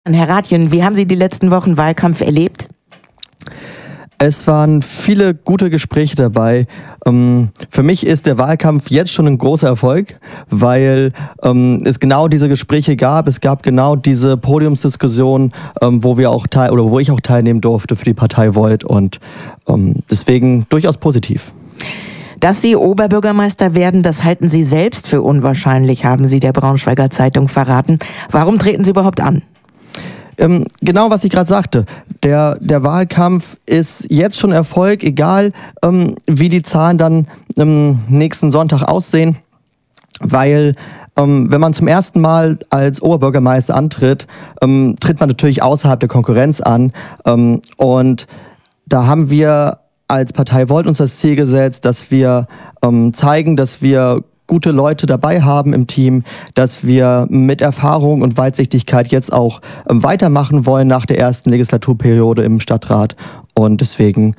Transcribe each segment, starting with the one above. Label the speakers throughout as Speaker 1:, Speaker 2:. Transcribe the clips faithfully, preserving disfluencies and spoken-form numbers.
Speaker 1: Herr Rathjen, wie haben Sie die letzten Wochen Wahlkampf erlebt?
Speaker 2: Es waren viele gute Gespräche dabei. Ähm, für mich ist der Wahlkampf jetzt schon ein großer Erfolg, weil ähm, es genau diese Gespräche gab. Es gab genau diese Podiumsdiskussion, ähm, wo wir auch teil oder wo ich auch teilnehmen durfte für die Partei Volt, und ähm, deswegen durchaus positiv.
Speaker 1: Dass Sie Oberbürgermeister werden, das halten Sie selbst für unwahrscheinlich, haben Sie der Braunschweiger Zeitung verraten. Warum treten Sie überhaupt an?
Speaker 2: Ähm, genau, was ich gerade sagte. Der, der Wahlkampf ist jetzt schon Erfolg, egal ähm, wie die Zahlen dann ähm, nächsten Sonntag aussehen, weil ähm, wenn man zum ersten Mal als Oberbürgermeister antritt, ähm, tritt man natürlich außerhalb der Konkurrenz an, ähm, und da haben wir als Partei Volt uns das Ziel gesetzt, dass wir ähm, zeigen, dass wir gute Leute dabei haben im Team, dass wir mit Erfahrung und Weitsichtigkeit jetzt auch ähm, weitermachen wollen nach der ersten Legislaturperiode im Stadtrat. Und deswegen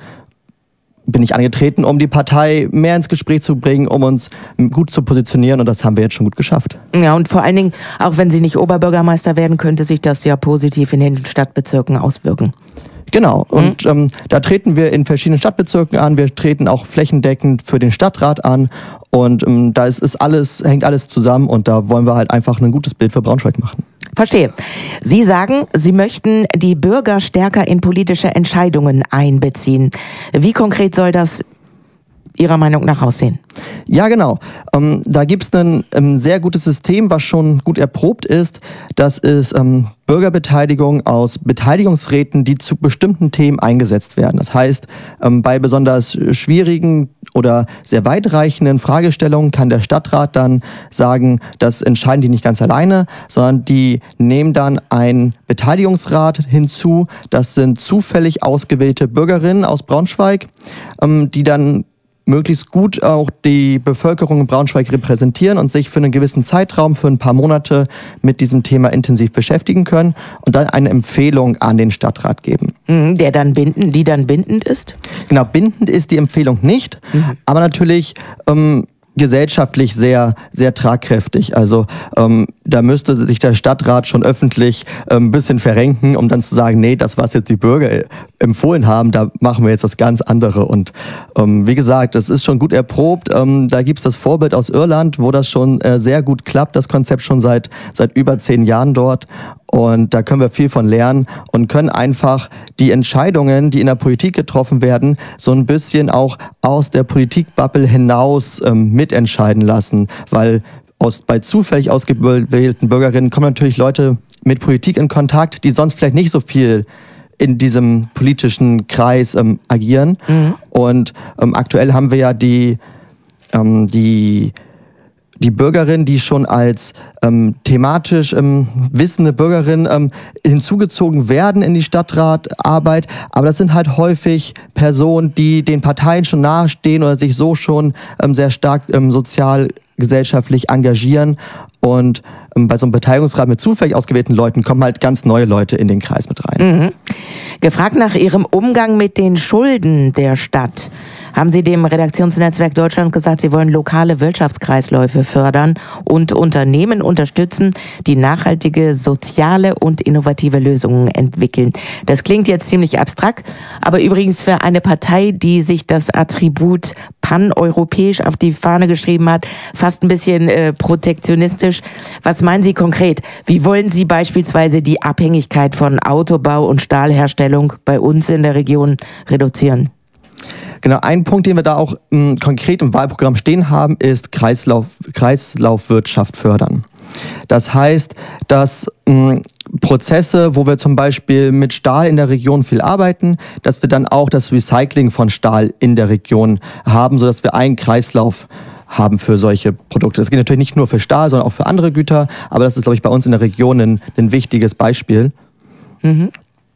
Speaker 2: bin ich angetreten, um die Partei mehr ins Gespräch zu bringen, um uns gut zu positionieren, und das haben wir jetzt schon gut geschafft.
Speaker 1: Ja, und vor allen Dingen, auch wenn Sie nicht Oberbürgermeister werden, könnte sich das ja positiv in den Stadtbezirken auswirken.
Speaker 2: Genau, und ähm, da treten wir in verschiedenen Stadtbezirken an, wir treten auch flächendeckend für den Stadtrat an, und ähm, da ist, ist alles, hängt alles zusammen, und da wollen wir halt einfach ein gutes Bild für Braunschweig machen.
Speaker 1: Verstehe. Sie sagen, Sie möchten die Bürger stärker in politische Entscheidungen einbeziehen. Wie konkret soll das Ihrer Meinung nach aussehen?
Speaker 2: Ja, genau. Ähm, da gibt es ein ähm, sehr gutes System, was schon gut erprobt ist. Das ist ähm, Bürgerbeteiligung aus Beteiligungsräten, die zu bestimmten Themen eingesetzt werden. Das heißt, ähm, bei besonders schwierigen oder sehr weitreichenden Fragestellungen kann der Stadtrat dann sagen, das entscheiden die nicht ganz alleine, sondern die nehmen dann einen Beteiligungsrat hinzu. Das sind zufällig ausgewählte Bürgerinnen aus Braunschweig, ähm, die dann möglichst gut auch die Bevölkerung in Braunschweig repräsentieren und sich für einen gewissen Zeitraum, für ein paar Monate mit diesem Thema intensiv beschäftigen können und dann eine Empfehlung an den Stadtrat geben.
Speaker 1: Der dann bindend, die dann bindend ist?
Speaker 2: Genau, bindend ist die Empfehlung nicht, mhm. aber natürlich ähm, gesellschaftlich sehr, sehr tragkräftig. Also ähm, da müsste sich der Stadtrat schon öffentlich ähm, ein bisschen verrenken, um dann zu sagen, nee, das, was jetzt die Bürger äh, empfohlen haben, da machen wir jetzt das ganz andere. Und ähm, wie gesagt, das ist schon gut erprobt. Ähm, da gibt es das Vorbild aus Irland, wo das schon äh, sehr gut klappt, das Konzept schon seit, seit über zehn Jahren dort. Und da können wir viel von lernen und können einfach die Entscheidungen, die in der Politik getroffen werden, so ein bisschen auch aus der Politikbubble hinaus ähm, mitentscheiden lassen. Weil aus, bei zufällig ausgewählten Bürgerinnen kommen natürlich Leute mit Politik in Kontakt, die sonst vielleicht nicht so viel in diesem politischen Kreis ähm, agieren. Mhm. Und ähm, aktuell haben wir ja die, ähm, die Die Bürgerin, die schon als ähm, thematisch ähm, wissende Bürgerin ähm, hinzugezogen werden in die Stadtratarbeit. Aber das sind halt häufig Personen, die den Parteien schon nahestehen oder sich so schon ähm, sehr stark ähm, sozial gesellschaftlich engagieren. Und ähm, bei so einem Beteiligungsrat mit zufällig ausgewählten Leuten kommen halt ganz neue Leute in den Kreis mit rein.
Speaker 1: Mhm. Gefragt nach Ihrem Umgang mit den Schulden der Stadt, haben Sie dem Redaktionsnetzwerk Deutschland gesagt, Sie wollen lokale Wirtschaftskreisläufe fördern und Unternehmen unterstützen, die nachhaltige, soziale und innovative Lösungen entwickeln. Das klingt jetzt ziemlich abstrakt, aber übrigens für eine Partei, die sich das Attribut paneuropäisch auf die Fahne geschrieben hat, fast ein bisschen äh, protektionistisch. Was meinen Sie konkret? Wie wollen Sie beispielsweise die Abhängigkeit von Autobau und Stahlherstellung bei uns in der Region reduzieren?
Speaker 2: Genau, ein Punkt, den wir da auch mh, konkret im Wahlprogramm stehen haben, ist Kreislauf, Kreislaufwirtschaft fördern. Das heißt, dass mh, Prozesse, wo wir zum Beispiel mit Stahl in der Region viel arbeiten, dass wir dann auch das Recycling von Stahl in der Region haben, sodass wir einen Kreislauf haben für solche Produkte. Das geht natürlich nicht nur für Stahl, sondern auch für andere Güter, aber das ist, glaube ich, bei uns in der Region ein, ein wichtiges Beispiel. Mhm.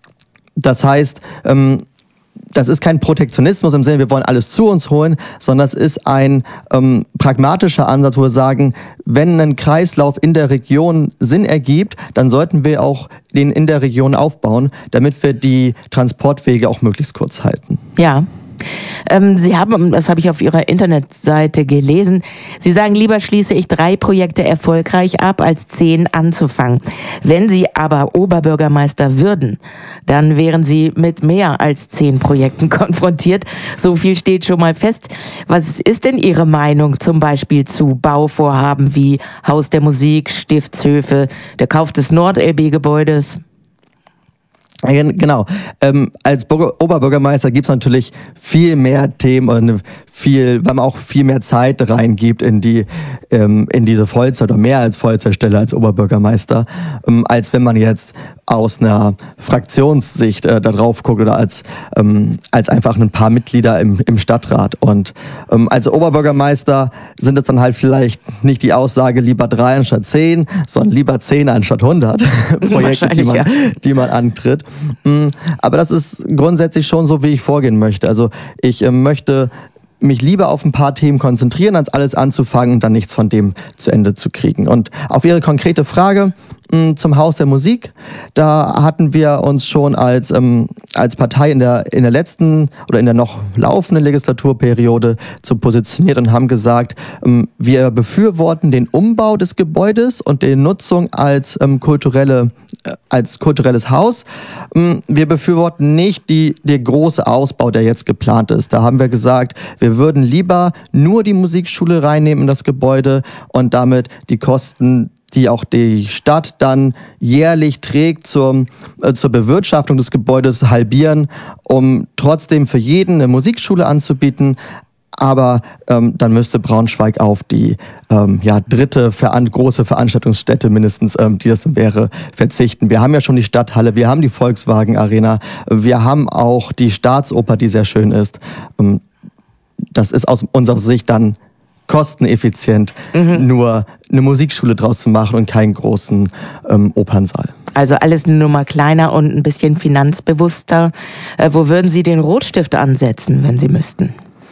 Speaker 2: Das heißt, ähm, das ist kein Protektionismus im Sinne, wir wollen alles zu uns holen, sondern es ist ein ähm, pragmatischer Ansatz, wo wir sagen, wenn ein Kreislauf in der Region Sinn ergibt, dann sollten wir auch den in der Region aufbauen, damit wir die Transportwege auch möglichst kurz halten.
Speaker 1: Ja. Ähm, Sie haben, das habe ich auf Ihrer Internetseite gelesen, Sie sagen, lieber schließe ich drei Projekte erfolgreich ab, als zehn anzufangen. Wenn Sie aber Oberbürgermeister würden, dann wären Sie mit mehr als zehn Projekten konfrontiert. So viel steht schon mal fest. Was ist denn Ihre Meinung zum Beispiel zu Bauvorhaben wie Haus der Musik, Stiftshöfe, der Kauf des Nord-L B-Gebäudes?
Speaker 2: Genau. Ähm, als Bürger, Oberbürgermeister gibt es natürlich viel mehr Themen und viel, weil man auch viel mehr Zeit reingibt in die ähm, in diese Vollzeit oder mehr als Vollzeitstelle als Oberbürgermeister, ähm, als wenn man jetzt aus einer Fraktionssicht äh, da drauf guckt oder als ähm, als einfach ein paar Mitglieder im, im Stadtrat. Und ähm, als Oberbürgermeister sind es dann halt vielleicht nicht die Aussage lieber drei anstatt zehn, sondern lieber zehn anstatt hundert Projekte, die man, ja. die man antritt. Aber das ist grundsätzlich schon so, wie ich vorgehen möchte. Also ich äh, möchte mich lieber auf ein paar Themen konzentrieren, als alles anzufangen und dann nichts von dem zu Ende zu kriegen. Und auf Ihre konkrete Frage mh, zum Haus der Musik, da hatten wir uns schon als, ähm, als Partei in der, in der letzten oder in der noch laufenden Legislaturperiode zu positioniert und haben gesagt, ähm, wir befürworten den Umbau des Gebäudes und die Nutzung als, ähm, kulturelle, äh, als kulturelles Haus. Ähm, wir befürworten nicht die, der große Ausbau, der jetzt geplant ist. Da haben wir gesagt, wir Wir würden lieber nur die Musikschule reinnehmen in das Gebäude und damit die Kosten, die auch die Stadt dann jährlich trägt zur, äh, zur Bewirtschaftung des Gebäudes, halbieren, um trotzdem für jeden eine Musikschule anzubieten. Aber ähm, dann müsste Braunschweig auf die ähm, ja, dritte veran- große Veranstaltungsstätte mindestens, ähm, die das wäre, verzichten. Wir haben ja schon die Stadthalle, wir haben die Volkswagen Arena, wir haben auch die Staatsoper, die sehr schön ist. Ähm, Das ist aus unserer Sicht dann kosteneffizient, mhm. nur eine Musikschule draus zu machen und keinen großen ähm, Opernsaal.
Speaker 1: Also alles eine Nummer kleiner und ein bisschen finanzbewusster. Äh, wo würden Sie den Rotstift ansetzen, wenn Sie müssten?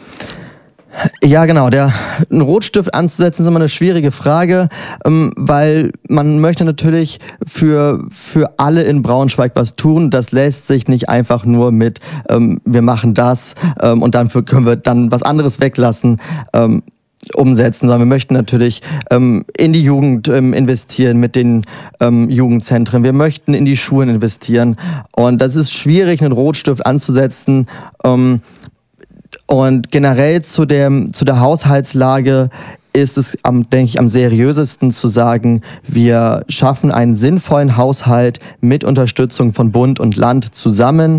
Speaker 2: Ja, genau. Der, einen Rotstift anzusetzen ist immer eine schwierige Frage, ähm, weil man möchte natürlich für, für alle in Braunschweig was tun. Das lässt sich nicht einfach nur mit, ähm, wir machen das ähm, und dann können wir dann was anderes weglassen, ähm, umsetzen, sondern wir möchten natürlich ähm, in die Jugend ähm, investieren mit den ähm, Jugendzentren. Wir möchten in die Schulen investieren und das ist schwierig, einen Rotstift anzusetzen. Ähm, Und generell zu, dem, zu der Haushaltslage ist es, am, denke ich, am seriösesten zu sagen, wir schaffen einen sinnvollen Haushalt mit Unterstützung von Bund und Land zusammen.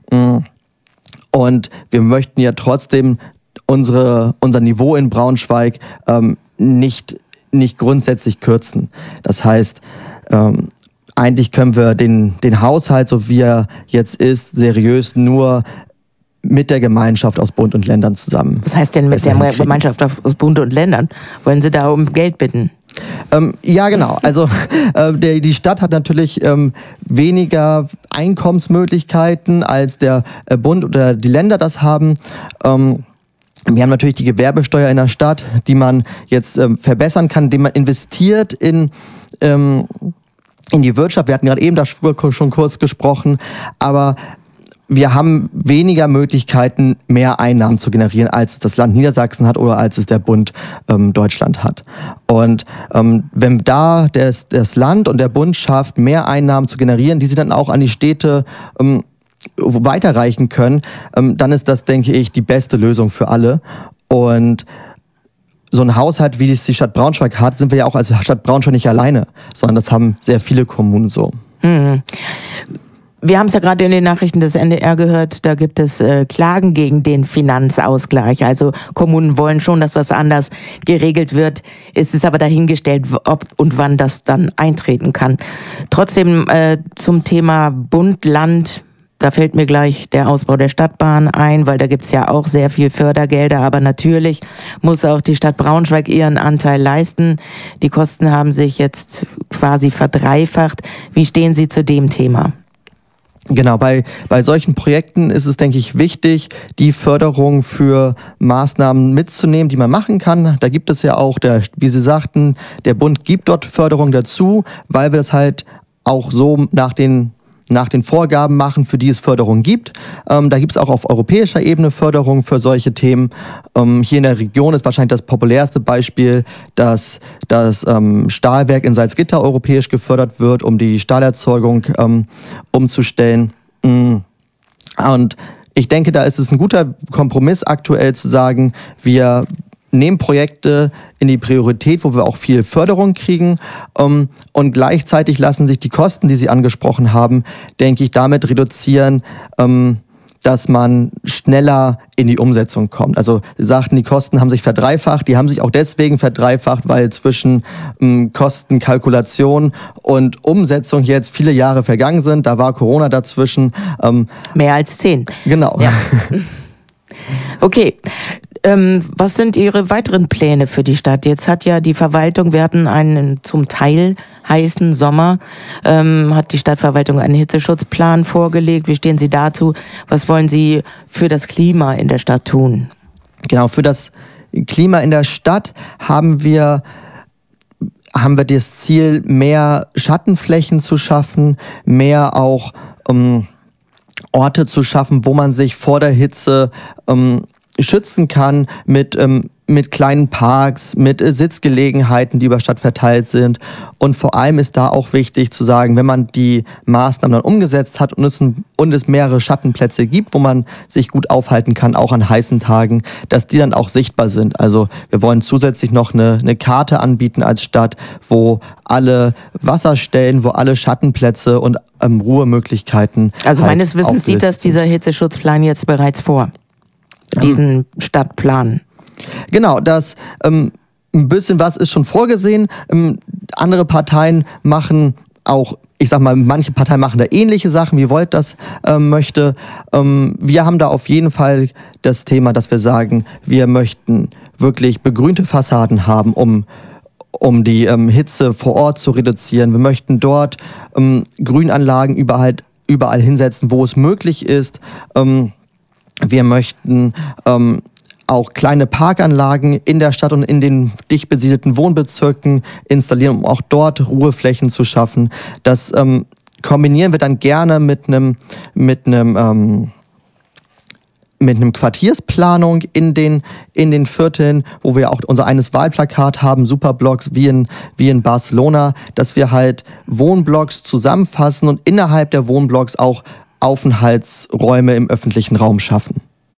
Speaker 2: Und wir möchten ja trotzdem unsere, unser Niveau in Braunschweig ähm, nicht, nicht grundsätzlich kürzen. Das heißt, ähm, eigentlich können wir den, den Haushalt, so wie er jetzt ist, seriös nur mit der Gemeinschaft aus Bund und Ländern zusammen.
Speaker 1: Was heißt denn mit der Gemeinschaft aus Bund und Ländern? Wollen Sie da um Geld bitten?
Speaker 2: Ähm, ja, genau. Also äh, der, die Stadt hat natürlich ähm, weniger Einkommensmöglichkeiten, als der äh, Bund oder die Länder das haben. Ähm, wir haben natürlich die Gewerbesteuer in der Stadt, die man jetzt ähm, verbessern kann, indem man investiert in ähm, in die Wirtschaft. Wir hatten gerade eben darüber schon kurz gesprochen, aber wir haben weniger Möglichkeiten, mehr Einnahmen zu generieren, als es das Land Niedersachsen hat oder als es der Bund ähm, Deutschland hat. Und ähm, wenn da das, das Land und der Bund schafft, mehr Einnahmen zu generieren, die sie dann auch an die Städte ähm, weiterreichen können, ähm, dann ist das, denke ich, die beste Lösung für alle. Und so ein Haushalt, wie es die Stadt Braunschweig hat, sind wir ja auch als Stadt Braunschweig nicht alleine, sondern das haben sehr viele Kommunen so.
Speaker 1: Mhm. Wir haben es ja gerade in den Nachrichten des N D R gehört, da gibt es äh, Klagen gegen den Finanzausgleich. Also Kommunen wollen schon, dass das anders geregelt wird. Es ist aber dahingestellt, ob und wann das dann eintreten kann. Trotzdem äh, zum Thema Bund, Land, da fällt mir gleich der Ausbau der Stadtbahn ein, weil da gibt es ja auch sehr viel Fördergelder. Aber natürlich muss auch die Stadt Braunschweig ihren Anteil leisten. Die Kosten haben sich jetzt quasi verdreifacht. Wie stehen Sie zu dem Thema?
Speaker 2: Genau, bei, bei solchen Projekten ist es, denke ich, wichtig, die Förderung für Maßnahmen mitzunehmen, die man machen kann. Da gibt es ja auch, der, wie Sie sagten, der Bund gibt dort Förderung dazu, weil wir das halt auch so nach den nach den Vorgaben machen, für die es Förderung gibt. Ähm, da gibt es auch auf europäischer Ebene Förderung für solche Themen. Ähm, hier in der Region ist wahrscheinlich das populärste Beispiel, dass das ähm, Stahlwerk in Salzgitter europäisch gefördert wird, um die Stahlerzeugung ähm, umzustellen. Und ich denke, da ist es ein guter Kompromiss aktuell zu sagen, wir nehmen Projekte in die Priorität, wo wir auch viel Förderung kriegen, ähm, und gleichzeitig lassen sich die Kosten, die Sie angesprochen haben, denke ich, damit reduzieren, ähm, dass man schneller in die Umsetzung kommt. Also Sie sagten, die Kosten haben sich verdreifacht, die haben sich auch deswegen verdreifacht, weil zwischen ähm, Kostenkalkulation und Umsetzung jetzt viele Jahre vergangen sind. Da war Corona dazwischen.
Speaker 1: Ähm, Mehr als zehn.
Speaker 2: Genau.
Speaker 1: Ja. Okay. Ähm, was sind Ihre weiteren Pläne für die Stadt? Jetzt hat ja die Verwaltung, wir hatten einen zum Teil heißen Sommer, ähm, hat die Stadtverwaltung einen Hitzeschutzplan vorgelegt. Wie stehen Sie dazu? Was wollen Sie für das Klima in der Stadt tun?
Speaker 2: Genau, für das Klima in der Stadt haben wir haben wir das Ziel, mehr Schattenflächen zu schaffen, mehr auch ähm, Orte zu schaffen, wo man sich vor der Hitze ähm, schützen kann mit, ähm, mit kleinen Parks, mit äh, Sitzgelegenheiten, die über Stadt verteilt sind. Und vor allem ist da auch wichtig zu sagen, wenn man die Maßnahmen dann umgesetzt hat und es, ein, und es mehrere Schattenplätze gibt, wo man sich gut aufhalten kann, auch an heißen Tagen, dass die dann auch sichtbar sind. Also wir wollen zusätzlich noch eine, eine Karte anbieten als Stadt, wo alle Wasserstellen, wo alle Schattenplätze und ähm, Ruhemöglichkeiten.
Speaker 1: Also halt meines Wissens sieht das dieser Hitzeschutzplan jetzt bereits vor. Diesen Stadtplan.
Speaker 2: Genau, das ähm, ein bisschen was ist schon vorgesehen. Ähm, andere Parteien machen auch, ich sag mal, manche Parteien machen da ähnliche Sachen, wie Volt das ähm, möchte. Ähm, wir haben da auf jeden Fall das Thema, dass wir sagen, wir möchten wirklich begrünte Fassaden haben, um um die ähm, Hitze vor Ort zu reduzieren. Wir möchten dort ähm, Grünanlagen überall, überall hinsetzen, wo es möglich ist. Ähm, Wir möchten ähm, auch kleine Parkanlagen in der Stadt und in den dicht besiedelten Wohnbezirken installieren, um auch dort Ruheflächen zu schaffen. Das ähm, kombinieren wir dann gerne mit einem mit einem ähm, mit einem Quartiersplanung in den in den Vierteln, wo wir auch unser eines Wahlplakat haben, Superblocks wie in wie in Barcelona, dass wir halt Wohnblocks zusammenfassen und innerhalb der Wohnblocks auch Aufenthaltsräume im öffentlichen Raum schaffen.